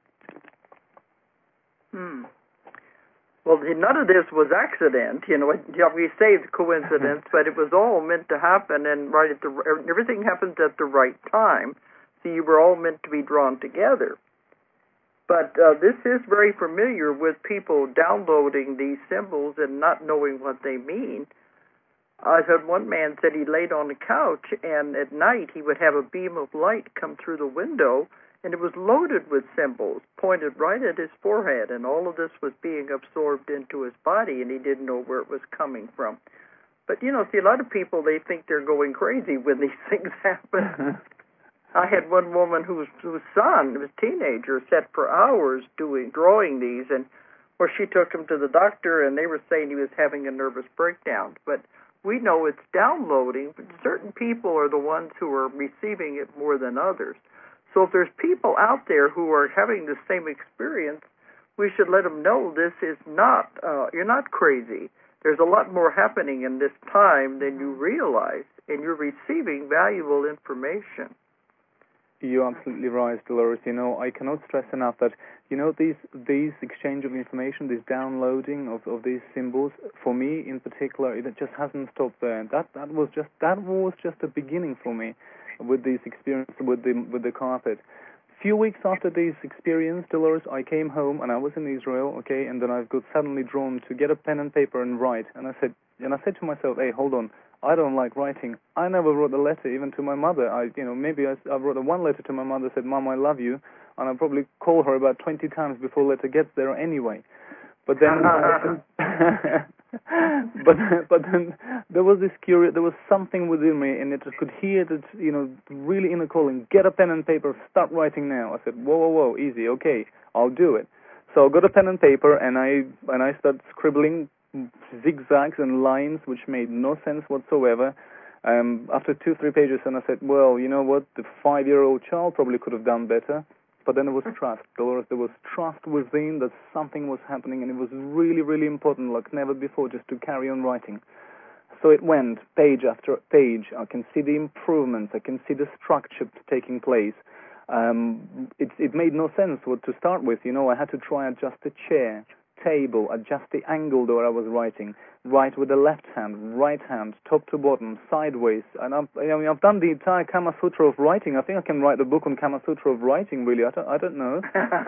Hmm. Well, none of this was accident, you know. We say it's coincidence, but it was all meant to happen, and right at the everything happens at the right time. So you were all meant to be drawn together. But uh, this is very familiar with people downloading these symbols and not knowing what they mean. I heard one man said he laid on the couch, and at night he would have a beam of light come through the window, and it was loaded with symbols pointed right at his forehead, and all of this was being absorbed into his body, and he didn't know where it was coming from. But, you know, see, a lot of people, they think they're going crazy when these things happen. I had one woman whose, whose son, was a teenager, sat for hours doing, drawing these, and where she took him to the doctor, and they were saying he was having a nervous breakdown. But we know it's downloading, but certain people are the ones who are receiving it more than others. So if there's people out there who are having the same experience, we should let them know this is not, uh, you're not crazy. There's a lot more happening in this time than you realize, and you're receiving valuable information.
You're absolutely right, Dolores. You know, I cannot stress enough that, you know, these these exchange of information, this downloading of, of these symbols, for me in particular, it just hasn't stopped there. That that was just that was just a beginning for me with this experience with the with the carpet. Few weeks after this experience, Dolores, I came home and I was in Israel, okay, and then I got suddenly drawn to get a pen and paper and write. And I said, and I said to myself, hey, hold on. I don't like writing. I never wrote a letter even to my mother. I, you know, maybe I, I wrote a one letter to my mother, said, Mom, I love you, and I'll probably call her about twenty times before the letter gets there anyway. But then, but but then there was this curious, there was something within me, and it could hear that, you know, really inner calling. Get a pen and paper, start writing now. I said, whoa, whoa, whoa, easy, okay, I'll do it. So I got a pen and paper, and I and I started scribbling zigzags and lines which made no sense whatsoever. Um, after two, three pages, and I said, well, you know what, the five-year-old child probably could have done better. But then there was trust, Dolores. There was trust within that something was happening, and it was really, really important, like never before, just to carry on writing. So it went page after page. I can see the improvements. I can see the structure taking place. Um, it, it made no sense what to start with. You know, I had to try adjust the chair, table, adjust the angle where I was writing, write with the left hand, right hand, top to bottom, sideways. And I've, I mean, I've done the entire Kama Sutra of writing. I think I can write a book on Kama Sutra of writing, really. I don't, I don't know.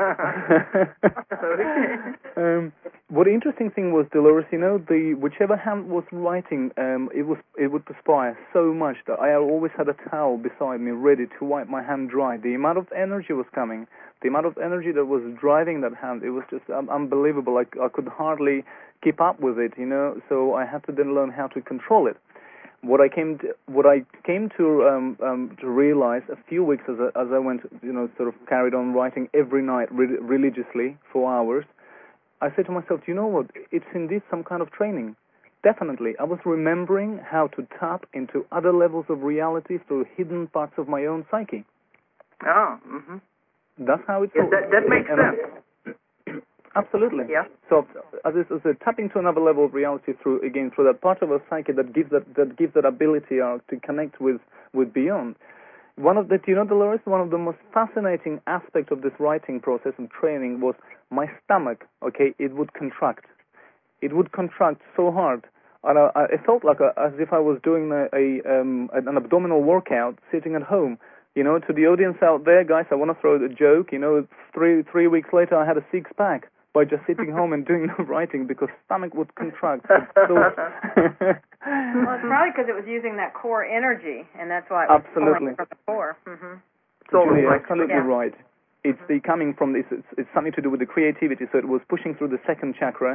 um, what the interesting thing was, Dolores, you know, the whichever hand was writing, um, it was it would perspire so much that I always had a towel beside me ready to wipe my hand dry. The amount of energy was coming. The amount of energy that was driving that hand, it was just um, unbelievable. I, I could hardly keep up with it, you know, so I had to then learn how to control it. What I came to, what I came to um, um, to realize a few weeks as I, as I went, you know, sort of carried on writing every night re- religiously for hours, I said to myself, do you know what, it's indeed some kind of training. Definitely. I was remembering how to tap into other levels of reality through hidden parts of my own psyche.
Oh, mm-hmm.
That's how it's...
Yeah, that, that makes sense.
Absolutely.
Yeah.
So, as I said, tapping to another level of reality through, again, through that part of our psyche that gives that, that gives that ability uh, to connect with, with beyond. One of the, you know, Dolores, one of the most fascinating aspects of this writing process and training was my stomach, okay, it would contract. It would contract so hard. And I, I, it felt like a, as if I was doing a, a um, an abdominal workout sitting at home. You know, to the audience out there, guys, I want to throw a joke. You know, three three weeks later, I had a six pack by just sitting home and doing no writing because stomach would contract. So
well, it's probably because it was using that core energy, and that's why it was
absolutely
pulling from the core. Mm-hmm.
So Julie, absolutely
yeah.
right. It's the coming from this. It's, it's something to do with the creativity. So it was pushing through the second chakra,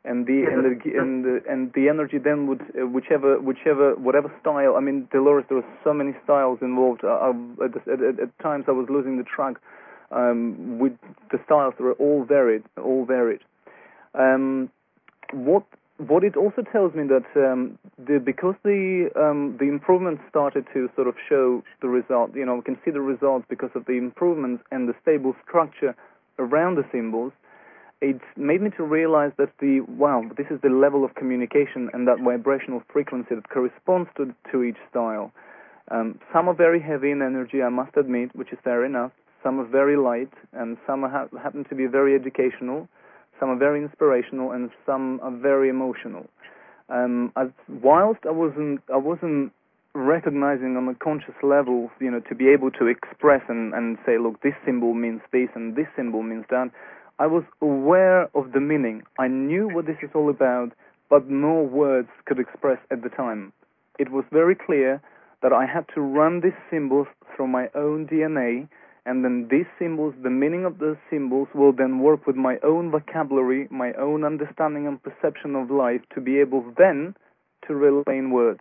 and the and the and the, and the energy then would uh, whichever whichever whatever style. I mean, Dolores, there were so many styles involved. Uh, at, at, at, at times, I was losing the track. Um, with the styles were all varied, all varied. Um, what what it also tells me that um, the, because the um, the improvements started to sort of show the result. You know, we can see the results because of the improvements and the stable structure around the symbols. It made me to realize that the, wow, this is the level of communication and that vibrational frequency that corresponds to, to each style. Um, some are very heavy in energy, I must admit, which is fair enough. Some are very light, and some are ha- happen to be very educational. Some are very inspirational, and some are very emotional. Um, I, whilst I wasn't, I wasn't recognizing on a conscious level, you know, to be able to express and, and say, look, this symbol means this and this symbol means that, I was aware of the meaning. I knew what this is all about, but no words could express at the time. It was very clear that I had to run these symbols through my own D N A, and then these symbols, the meaning of those symbols, will then work with my own vocabulary, my own understanding and perception of life, to be able then to relay in words.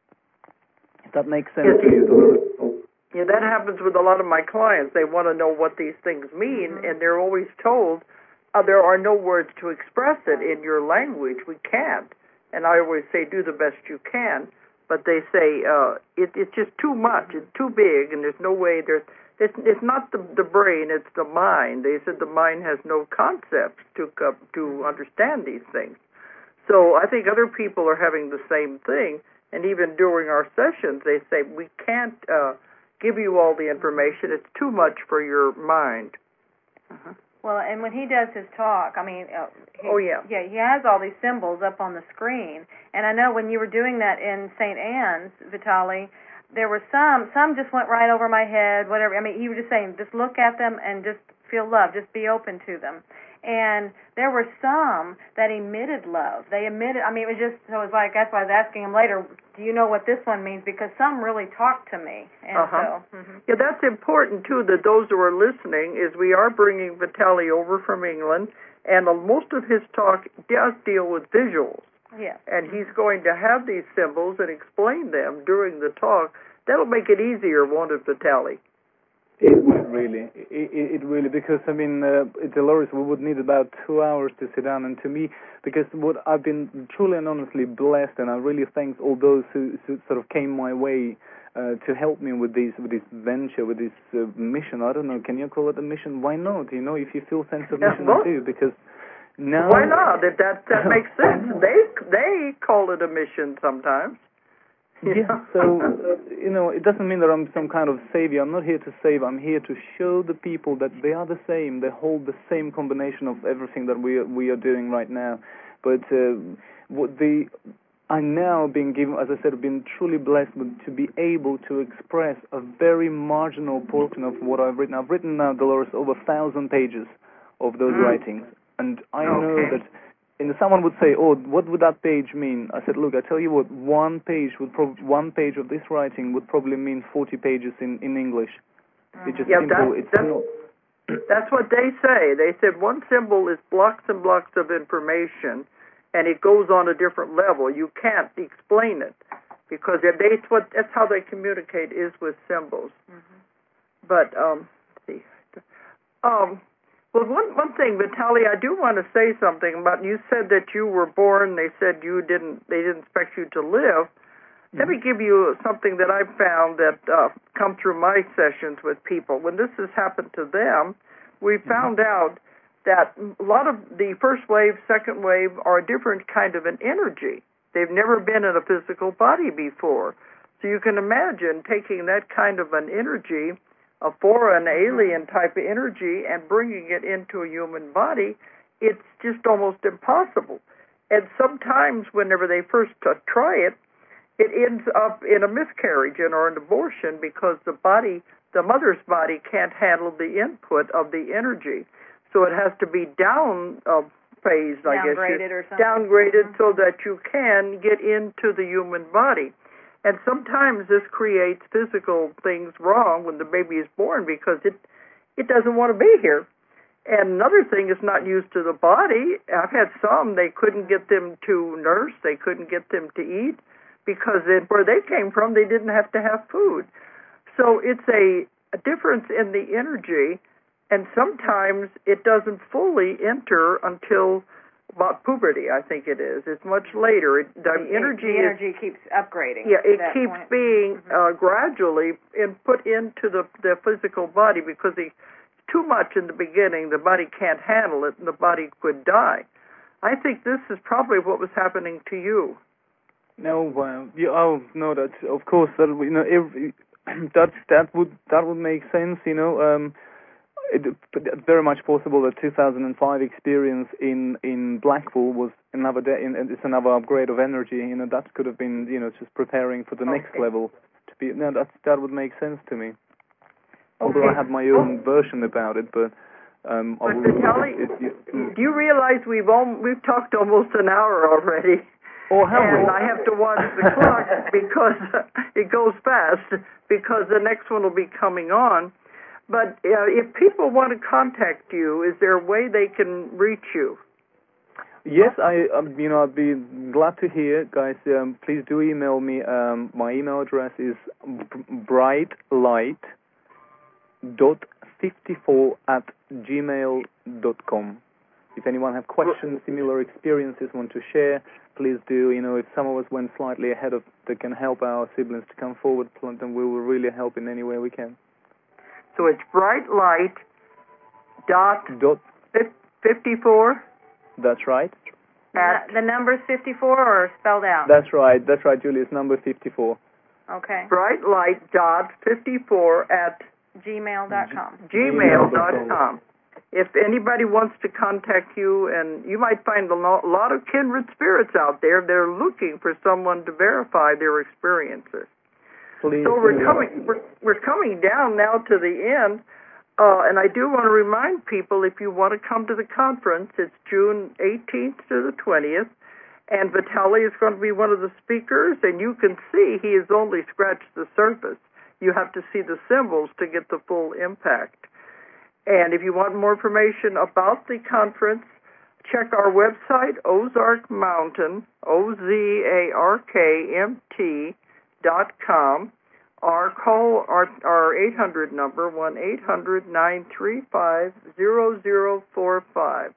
If that makes sense to you.
Yeah, that happens with a lot of my clients. They want to know what these things mean, mm-hmm. and they're always told, uh, there are no words to express it in your language. We can't. And I always say, do the best you can. But they say, uh, it, it's just too much. It's too big, and there's no way. There's, it's, it's not the, the brain, it's the mind. They said the mind has no concepts to, uh, to understand these things. So I think other people are having the same thing. And even during our sessions, they say, we can't uh, give you all the information. It's too much for your mind.
Uh-huh. Well, and when he does his talk, I mean, uh, he,
oh yeah,
yeah, he has all these symbols up on the screen. And I know when you were doing that in Saint Anne's, Vitali, there were some, some just went right over my head. Whatever. I mean, you were just saying, just look at them and just feel love, just be open to them. And there were some that emitted love. They emitted, I mean, it was just, so it was like, that's why I was asking him later, do you know what this one means? Because some really talked to me. And
uh-huh.
so, mm-hmm.
Yeah, that's important, too, that those who are listening, is we are bringing Vitali over from England, and most of his talk does deal with visuals.
Yeah.
And he's going to have these symbols and explain them during the talk. That'll make it easier, won't it, Vitali?
It would really, it, it really, because, I mean, uh, Dolores, we would need about two hours to sit down, and to me, because what I've been truly and honestly blessed, and I really thank all those who, who sort of came my way uh, to help me with this, with this venture, with this uh, mission. I don't know, can you call it a mission? Why not? You know, if you feel sense of mission,
well,
I do, because now...
Why not? That, that, that makes sense. They, they call it a mission sometimes.
Yeah, so, you know, it doesn't mean that I'm some kind of savior. I'm not here to save. I'm here to show the people that they are the same. They hold the same combination of everything that we are, we are doing right now. But uh, what the I now being given, as I said, been truly blessed with, to be able to express a very marginal portion of what I've written. I've written now, Dolores, over a thousand pages of those mm. writings. And I
okay.
know that... And someone would say, "Oh, what would that page mean?" I said, "Look, I tell you what. One page would prob- one page of this writing would probably mean forty pages in, in English.
Mm-hmm.
It's just
yeah,
simple.
That's,
it's
that's,
not.
That's what they say. They said one symbol is blocks and blocks of information, and it goes on a different level. You can't explain it because they, it's what that's how they communicate is with symbols. Mm-hmm. But um, let's see, um. Well, one one thing, Vitali, I do want to say something about. You said that you were born. They said you didn't. They didn't expect you to live. Mm-hmm. Let me give you something that I've found that uh, come through my sessions with people. When this has happened to them, we found mm-hmm. out that a lot of the first wave, second wave are a different kind of an energy. They've never been in a physical body before, so you can imagine taking that kind of an energy, a foreign alien type of energy, and bringing it into a human body. It's just almost impossible. And sometimes whenever they first uh, try it, it ends up in a miscarriage and or an abortion because the body, the mother's body, can't handle the input of the energy. So it has to be down uh, phased, I guess.
Downgraded or something.
Downgraded
mm-hmm.
so that you can get into the human body. And sometimes this creates physical things wrong when the baby is born because it it doesn't want to be here. And another thing is not used to the body. I've had some, they couldn't get them to nurse, they couldn't get them to eat, because it, where they came from, they didn't have to have food. So it's a, a difference in the energy, and sometimes it doesn't fully enter until about puberty, I think it is. It's much later. It, the,
the
energy
the energy
is,
keeps upgrading.
Yeah, it
to that
keeps
point.
being
Mhm.
uh, gradually in, put into the, the physical body, because the, too much in the beginning, the body can't handle it, and the body could die. I think this is probably what was happening to you.
No, well, yeah, oh no, that's of course that you know if, that that would that would make sense. You know, um, it, it's very much possible that two thousand five experience in in Blackpool was another day, in, it's another upgrade of energy. You know, that could have been you know just preparing for the
Okay.
next level to be. No, that that would make sense to me.
Okay.
Although I have my own version about it, but um, I
But
will,
Vitaly,
it, it, it,
do you realize we've al- we've talked almost an hour already?
or have
And
we?
I have to watch the clock because it goes fast, because the next one will be coming on. But uh, if people want to contact you, is there a way they can reach you?
Yes, I um, you know I'd be glad to hear, guys. Um, please do email me. Um, my email address is brightlight dot fifty four at gmail dot com. If anyone have questions, similar experiences, want to share, please do. You know, if some of us went slightly ahead of that can help our siblings to come forward, then we will really help in any way we can.
So it's brightlight dot
Dot.
fifty four.
That's right.
At the number's fifty-four or spelled out?
That's right. That's right, Julius. Number fifty-four.
Okay.
Brightlight dot fifty four at
gmail dot com.
gmail dot com. If anybody wants to contact you, and you might find a lo- lot of kindred spirits out there, they're looking for someone to verify their experiences.
Please.
So we're coming, we're, we're coming down now to the end, uh, and I do want to remind people, if you want to come to the conference, it's June eighteenth to the twentieth, and Vitaly is going to be one of the speakers, and you can see he has only scratched the surface. You have to see the symbols to get the full impact. And if you want more information about the conference, check our website, Ozark Mountain, O Z A R K M T dot com, or call our, our eight hundred number, one eight hundred nine three five zero zero four five.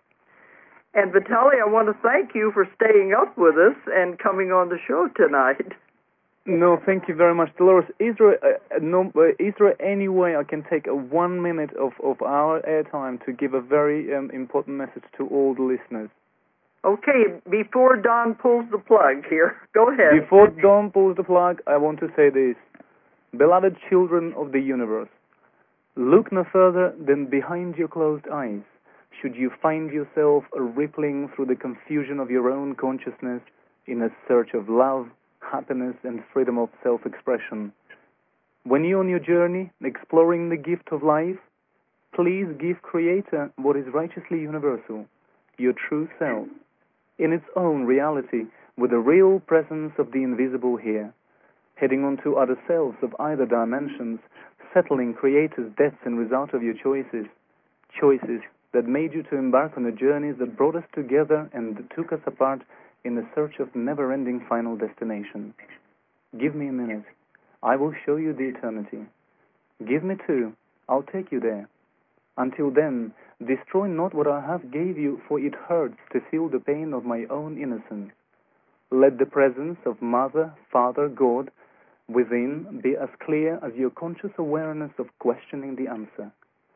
And Vitaly, I want to thank you for staying up with us and coming on the show tonight.
No, thank you very much, Dolores. Is there, uh, no, uh, is there any way I can take a one minute of, of our airtime to give a very um, important message to all the listeners?
Okay, before Don pulls the plug here, go ahead.
Before Don pulls the plug, I want to say this. Beloved children of the universe, look no further than behind your closed eyes. Should you find yourself rippling through the confusion of your own consciousness in a search of love, happiness, and freedom of self-expression. When you're on your journey, exploring the gift of life, please give Creator what is righteously universal, your true self, in its own reality, with the real presence of the invisible here, heading on to other selves of either dimensions, settling Creator's depths and result of your choices, choices that made you to embark on the journeys that brought us together and took us apart in the search of never-ending final destination. Give me a minute. I will show you the eternity. Give me two. I'll take you there. Until then, destroy not what I have gave you, for it hurts to feel the pain of my own innocence. Let the presence of Mother, Father, God within be as clear as your conscious awareness of questioning the answer.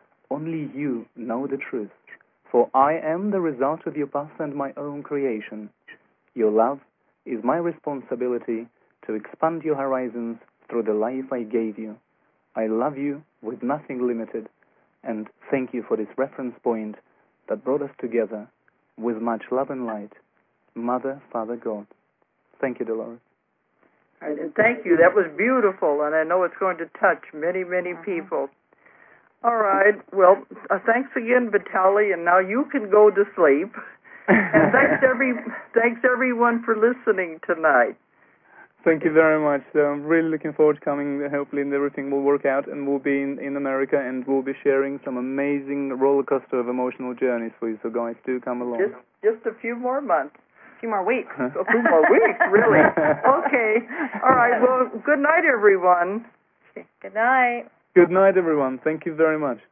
Only you know the truth, for I am the result of your past and my own creation. Your love is my responsibility to expand your horizons through the life I gave you. I love you with nothing limited, and thank you for this reference point that brought us together with much love and light. Mother, Father, God. Thank you, Dolores.
And thank you. That was beautiful, and I know it's going to touch many, many people. All right. Well, uh, thanks again, Vitaly, and now you can go to sleep. And thanks every thanks everyone for listening tonight.
Thank you very much. So I'm really looking forward to coming. Hopefully everything will work out and we'll be in, in America and we'll be sharing some amazing roller coaster of emotional journeys for you. So guys, do come along.
Just, just a few more months.
A few more weeks.
A few more weeks, really. Okay. All right. Well, good night, everyone.
Good night.
Good night, everyone. Thank you very much.